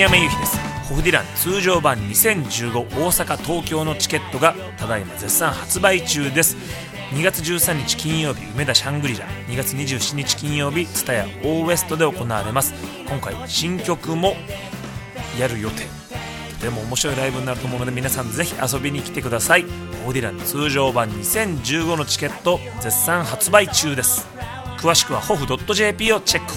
山由紀です。ホフディラン通常版2015大阪東京のチケットがただいま絶賛発売中です。2月13日金曜日梅田シャングリラ、2月27日金曜日蔦屋オーウエストで行われます。今回新曲もやる予定、とても面白いライブになると思うので皆さんぜひ遊びに来てください。ホフディラン通常版2015のチケット絶賛発売中です。詳しくはホフ .jp をチェック。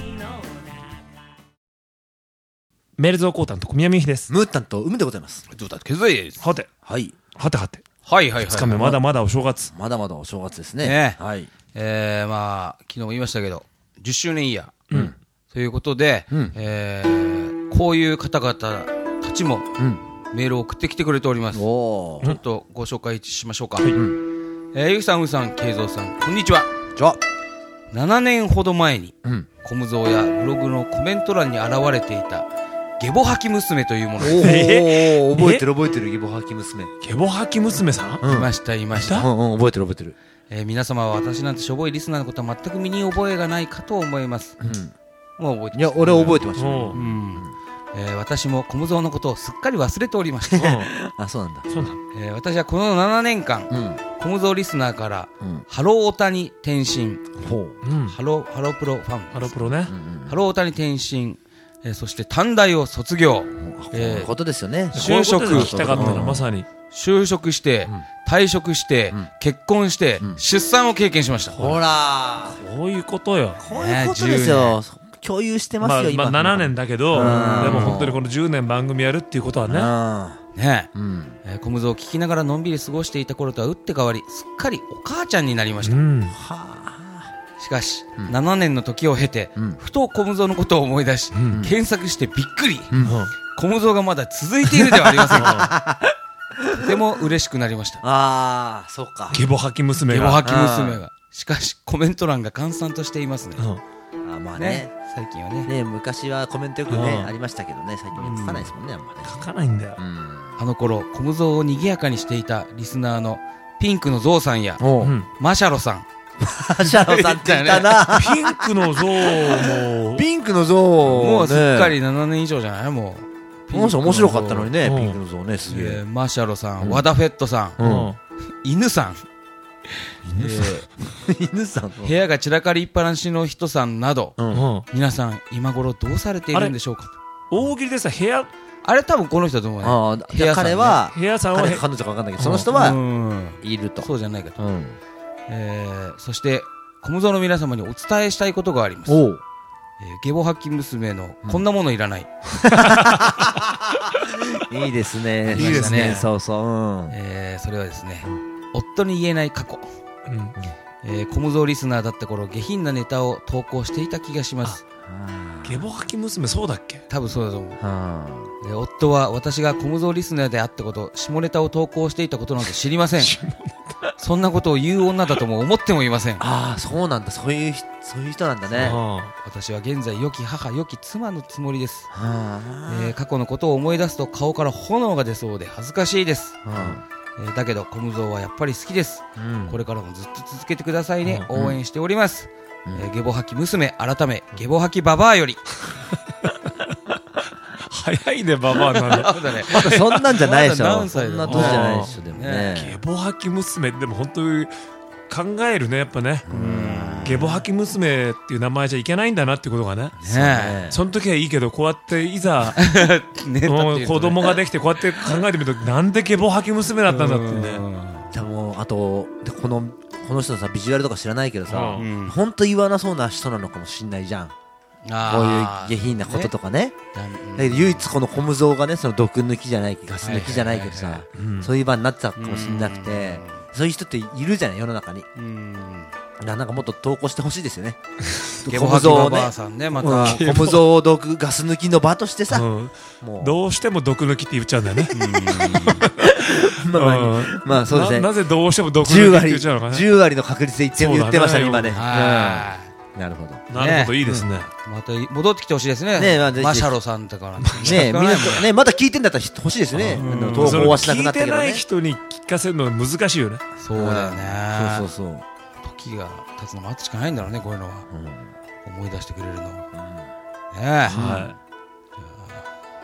メールゾーコータンと小宮美由紀です。 ムータンと海でございます。 どうだっけずいです。 はてはいはてはて、 はいはいはい。 2日目まだまだお正月。 まだまだお正月ですね。 ねはい。 まあ、昨日も言いましたけど、10周年イヤー。ということで、こういう方々たちも、メールを送ってきてくれております。ちょっとご紹介しましょうか。ゆきさん、うさん、けいぞうさん、こんにちは。7年ほど前に、コムゾーやブログのコメント欄に現れていた、ゲボ吐き娘というものです。 覚えてる覚えてる、ゲボ吐き娘。 ゲボ吐き娘さん、 いましたいました。 覚えてる覚えてる。 皆様は私なんてしょぼいリスナーのことは全く身に覚えがないかと思います。もう覚えてます。いや、俺は覚えてました。 私もコムゾーのことをすっかり忘れておりました。 あ、そうなんだ。 私はこの7年間、コムゾーリスナーから、ハローオタに転身、ハロープロファン、 ハロプロね、 ハローオタに転身、そして短大を卒業、 こういうことですよね。 就職聞きたかったの、まさに就職して、退職して、結婚して、出産を経験しました。 ほらこういうことよ。 こういうことですよ。共有してますよ、今。 7年だけど、でも本当にこの10年番組やるっていうことはね。 コムゾーを聞きながらのんびり過ごしていた頃とは打って変わり、すっかりお母ちゃんになりました。しかし、7年の時を経て、ふとコムゾーのことを思い出し、検索してびっくり、コムゾーがまだ続いているではありませんか。とても嬉しくなりました。 ああ、そうか。 ゲボ吐き娘が。 ゲボ吐き娘が。しかし、コメント欄が閑散としていますね。 まあね。 最近はね。 昔はコメントよくね、ありましたけどね、最近書かないですもんね、あんまね。 書かないんだよ。 あの頃、コムゾーを賑やかにしていたリスナーのピンクのゾウさんや、マシャロさん。 マシャロさんって言ったな。 ピンクのゾウも。 ピンクのゾウもうすっかり7年以上じゃないもう。 もし面白かったのにね、ピンクのゾウね、すげえ。 マシャロさん、ワダフェットさん、犬さん。 犬さん部屋が散らかりっぱなしの人さんなど、皆さん今頃どうされているんでしょうか。 大喜利でさ、部屋、 あれ多分この人だと思うね。 彼は、 部屋さんは彼女か分かんないけど、その人はいると。 そうじゃないかと。そしてコムゾーの皆様にお伝えしたいことがあります。ゲボ吐き娘のこんなものいらない。 いいですね。 いいですね。 そうそう。 それはですね、夫に言えない過去。コムゾーリスナーだった頃、下品なネタを投稿していた気がします。 ゲボ吐き娘そうだっけ。 多分そうだと思う。夫は私がコムゾーリスナーであったこと、下ネタを投稿していたことなど知りません。そんなことを言う女だとも思ってもいません。 ああ、そうなんだ。そういう人なんだね。 私は現在良き母、良き妻のつもりです。過去のことを思い出すと顔から炎が出そうで恥ずかしいです。だけどコムゾーはやっぱり好きです。これからもずっと続けてくださいね。応援しております。ゲボ吐き娘改めゲボ吐きババアより。 早いね、ババアなんだ。 まだそんなんじゃないでしょ。 何歳だ。 そんな年じゃないでしょ。でもね。 ゲボ吐き娘でも本当に考えるね、やっぱね。ゲボ吐き娘っていう名前じゃいけないんだなってことがね。その時はいいけど、こうやっていざ子供ができてこうやって考えてみると、なんでゲボ吐き娘だったんだってね。 でもあとこの人のさ、ビジュアルとか知らないけどさ、本当言わなそうな人なのかもしんないじゃん。こういう下品なこととかね。だけど唯一このコムゾーがね、その毒抜きじゃない、ガス抜きじゃないけどさ、そういう場になってたかもしんなくて、そういう人っているじゃない、世の中に。なんかもっと投稿してほしいですよね。 コムゾーバーさんね、またコムゾー毒ガス抜きの場としてさ、 どうしても毒抜きって言っちゃうんだよね。 まあそうですね。 なぜどうしても毒抜きって言っちゃうのかな。 10割の確率で言ってましたね、今ね。なるほど。 なるほど、いいですね。 また戻ってきてほしいですね。マシャロさんだからね。みんなね、まだ聞いてんだったら欲しいですね。投稿はしなくなったけどね。 聞いてない人に聞かせるのは難しいよね。 そうだよね。 そう。 時が経つの待つしかないんだろうね、こういうのは。思い出してくれるの。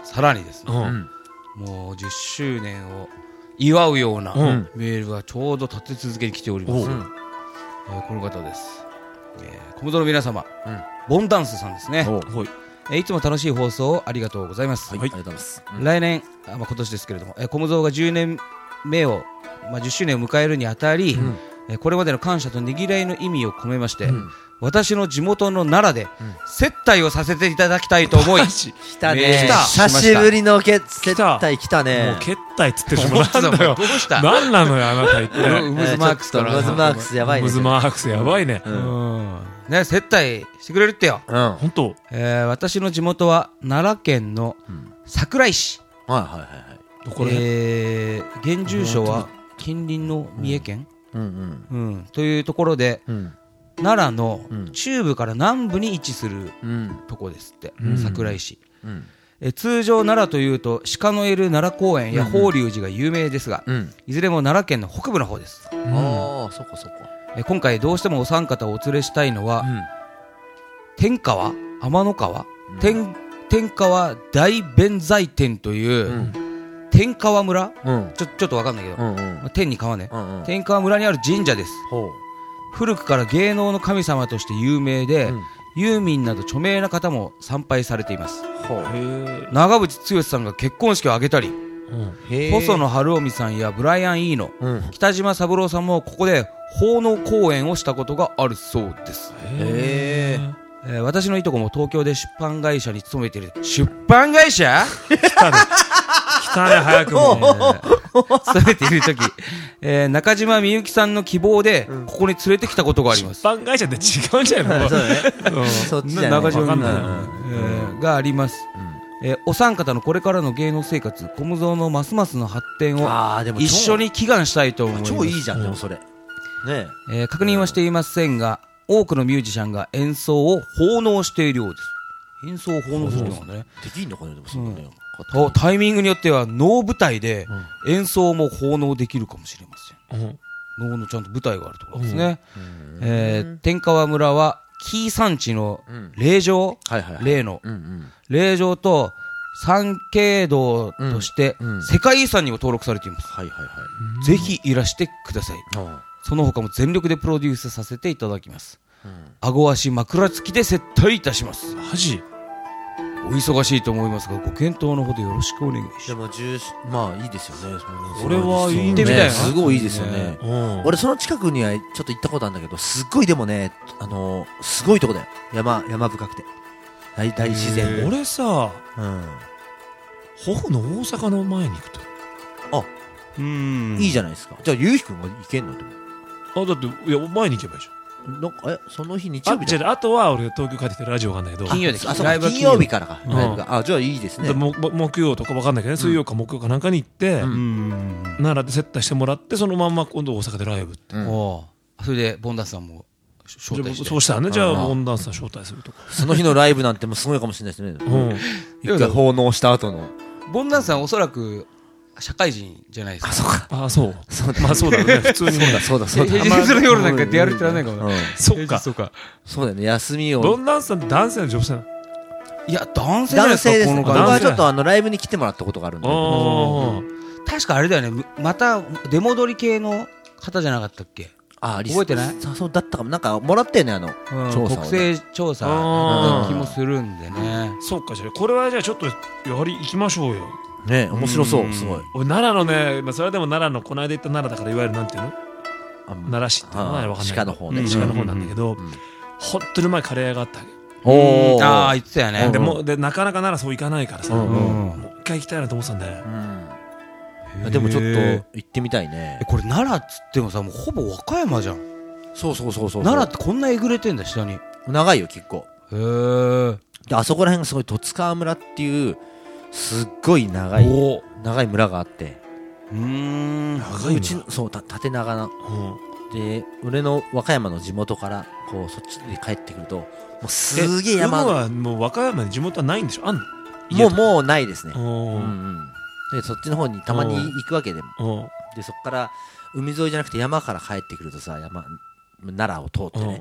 さらにですね、もう10周年を祝うようなメールがちょうど立て続けに来ております。この方です。コムドの皆様、ボンダンスさんですね。いつも楽しい放送をありがとうございます。 ありがとうございます。 来年、今年ですけれども、コムゾーが10年目を、10周年を迎えるにあたり、これまでの感謝とねぎらいの意味を込めまして、私の地元の奈良で接待をさせていただきたいと思い、 来たね。久しぶりの接待来たね。 もう接待っつってしまったんだよ。 どうした何なのよあなた言って。 ウムズマークスから。 ウムズマークスやばいね。 ウムズマークスやばいね。 ね、接待してくれるってよ。 本当。 私の地元は奈良県の桜井市。 どこで？ 現住所は近隣の三重県というところで、奈良の中部から南部に位置するとこですって、桜井市。通常奈良というと鹿のいる奈良公園や法隆寺が有名ですが、いずれも奈良県の北部の方です。 ああ、そこそこ。 今回どうしてもお三方をお連れしたいのは、天川天の川、天川大弁財天という天川村、ちょっとわかんないけど、天に川ね、天川村にある神社です。古くから芸能の神様として有名で、ユーミンなど著名な方も参拝されています。長渕剛さんが結婚式を挙げたり、細野晴臣さんやブライアン・イーノ、北島三郎さんもここで奉納公演をしたことがあるそうです。私のいとこも東京で出版会社に勤めている。出版会社来たね早くも勤めている時、中島みゆきさんの希望でここに連れてきたことがあります。 出版会社って違うんじゃないの？ そっちじゃない。 中島みゆきがあります。お三方のこれからの芸能生活、コムゾーのますますの発展を一緒に祈願したいと思います。 超いいじゃん。でもそれね、確認はしていませんが、多くのミュージシャンが演奏を奉納しているようです。演奏を奉納するのがね、 できんのかね。でもそうね、 タイミングによっては能舞台で演奏も奉納できるかもしれません。能のちゃんと舞台があるところですね。天川村は紀伊山地の霊場、霊の霊場と参詣道として世界遺産にも登録されています。ぜひいらしてください。その他も全力でプロデュースさせていただきます。顎足枕付きで接待いたします。 マジ？ お忙しいと思いますがご検討のほどよろしくお願いします。 でもまあいいですよね。 これはいいんね。 すごいいいですよね。俺その近くにはちょっと行ったことあるんだけど、すっごいでもね、すごいとこだよ。山深くて大自然。 俺さ、ホフの大阪の前に行くと、 いいじゃないですか。じゃあゆうひくんが行けんの？ だっていや前に行けばいいじゃん。 その日日曜日あとは俺東京帰ってきてラジオがあるんだけど、 金曜日金曜日からか。じゃあいいですね。 木曜とか分かんないけどね、水曜か木曜かなんかに行って奈良で接待してもらって、そのまんま今度大阪でライブって。 それでボンダンスさんも招待して。 そうしたらね、じゃあボンダンスさん招待するとか。 その日のライブなんてもうすごいかもしれないですね。一回奉納した後のボンダンスさんおそらく社会人じゃないですか。 そう。まあそうだね。普通にそうだ。 平日の夜なんか出歩いてられないかもね。 そっか。 そうだよね。休みを。 ボンダンスさんって男性の女性なの？ いや男性じゃないですか。 男性です。僕はちょっとライブに来てもらったことがあるんで。 確かあれだよね。また出戻り系の方じゃなかったっけ？覚えてない？ そうだったかも。なんかもらったよね、調査。 国勢調査の気もするんでね。 そうか、じゃあこれはじゃあちょっとやはり行きましょうよ。 ね、面白そう。すごい。 俺奈良のね、それでも奈良のこの間行った奈良だから、いわゆるなんていうの、奈良市っていうのは分かんない。 鹿の方ね。 鹿の方なんだけど、本当にうまいカレー屋があったわけ。 言ってたよね。 でなかなか奈良そう行かないからさ、もう一回行きたいなと思ってたんで。 でもちょっと行ってみたいね。 これ奈良っつってもさ、もうほぼ和歌山じゃん。 そう。 奈良ってこんなえぐれてんだ、下に。 長いよ結構。 であそこら辺がすごい十津川村っていうすっごい長い村があって、うちそう縦長な、で俺の和歌山の地元からこうそっちに帰ってくるともうすげえ山。 今はもう和歌山に地元はないんでしょ？あんの？もうないですね。でそっちの方にたまに行くわけでも、でそっから海沿いじゃなくて山から帰ってくるとさ、奈良を通ってね、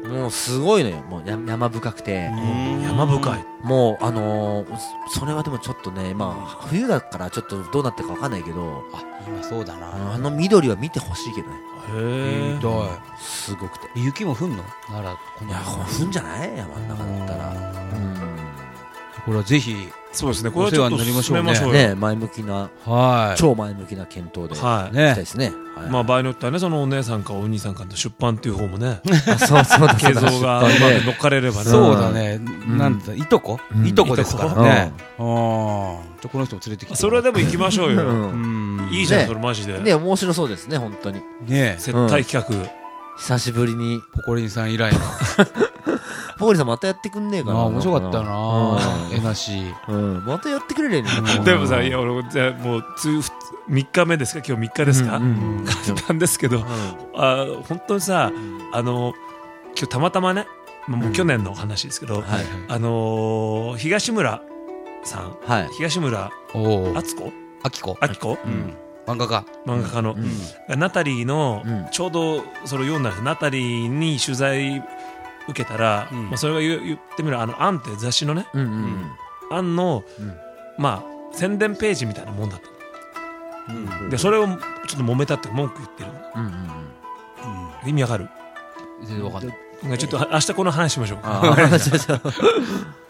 もうすごいのよ。もう山深くて、 山深い。 もうそれはでもちょっとね、まあ冬だからちょっとどうなってるかわかんないけど、 今そうだな。 緑は見てほしいけどね。 へえ。 すごくて。 雪も降んの？ならいや、降んじゃない？山の中だったら。 これはぜひ。 そうですね。これはちょっと進めましょうよ。 ね、前向きな、超前向きな検討で、はい、したいですね。 まあ場合によってはね、そのお姉さんかお兄さんかと出版っていう方もね、 そう継像が乗っかれればね。 そうだね。なんだ、いとこですからね。じゃこの人も連れてきて。 それはでも行きましょうよ。いいじゃん、それマジで。 ね、面白そうですね、本当に。 ね、 接待企画。 久しぶりに。 ポコリンさん以来の。 ポコリンさんまたやってくんねえかな。 面白かったな。えなし。 またやってくれれね。 でもさ、いや、俺、じゃもう、3日目ですか、今日3日ですか簡単ですけど、本当にさ、今日たまたまね、もう去年の話ですけど、東村さん、東村明子漫画家のナタリーのちょうどそれを読んだんです。ナタリーに取材受けたら、それが言ってみるアンって雑誌のね、アンのまあ宣伝ページみたいなもんだった。でそれをちょっと揉めたって文句言ってる。意味わかる？ 全然わかんない。 ちょっと明日この話しましょう。